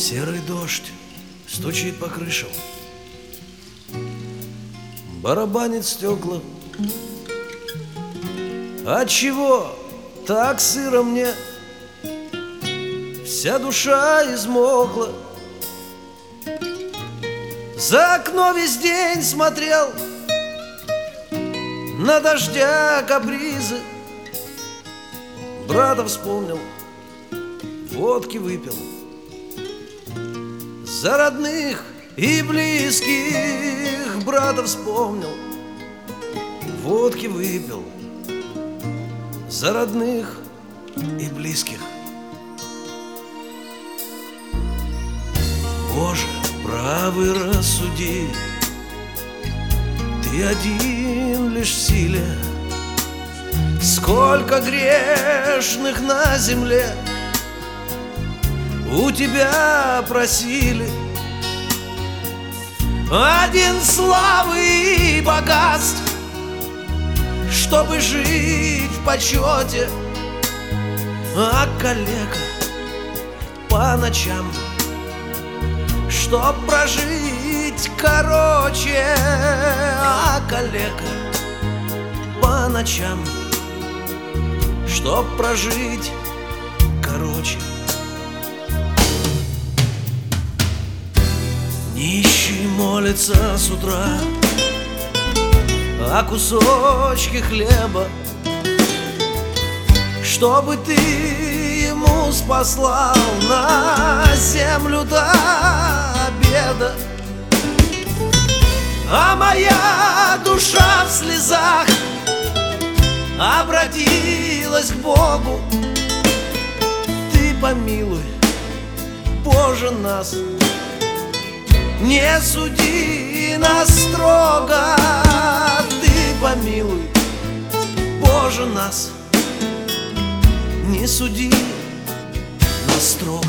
Серый дождь стучит по крышам, барабанит стекла. Отчего так сыро мне? Вся душа измокла. За окно весь день смотрел на дождя капризы. Брата вспомнил, водки выпил. За родных и близких брата вспомнил, водки выпил. За родных и близких. Боже, правый рассуди, Ты один лишь в силе. Сколько грешных на земле у Тебя просили. Один славы и богатств, чтобы жить в почете, а калека по ночам, чтоб прожить короче, а калека по ночам, чтоб прожить короче. Нищий молится с утра о кусочке хлеба, чтобы ты ему спаслал на землю до обеда. А моя душа в слезах обратилась к Богу. Ты помилуй, Боже, нас, не суди нас строго. Ты помилуй, Боже, нас, не суди нас строго.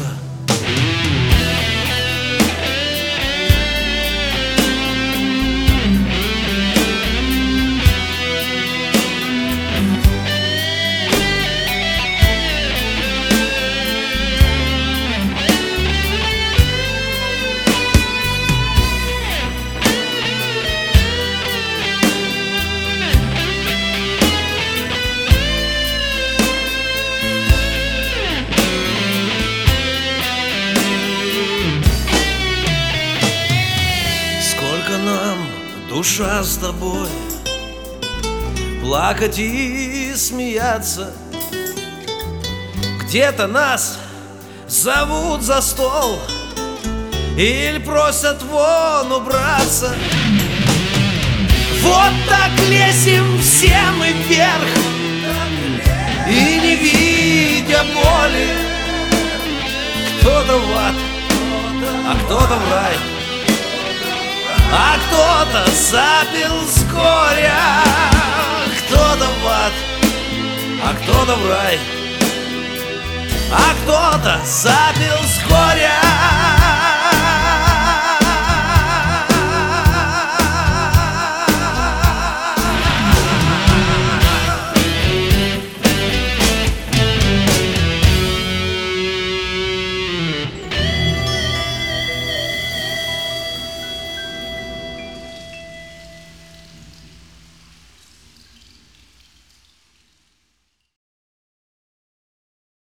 Нам, душа, с тобой плакать и смеяться. Где-то нас зовут за стол или просят вон убраться. Вот так лезем все мы вверх, и не видя боли. Кто-то в ад, а кто-то в рай, а кто-то запил с горя. Кто-то в ад, а кто-то в рай, а кто-то запил с горя.